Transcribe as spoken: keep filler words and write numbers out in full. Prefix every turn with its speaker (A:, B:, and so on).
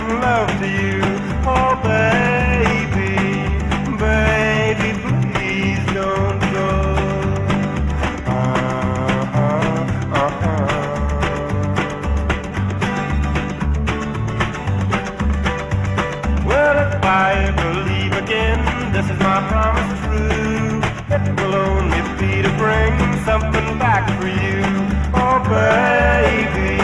A: making love to you. Oh, baby, baby, please don't go. Uh-huh, uh-huh. Well, if I ever leave again, this is my promise true. It will only be to bring something back for you. Oh, baby.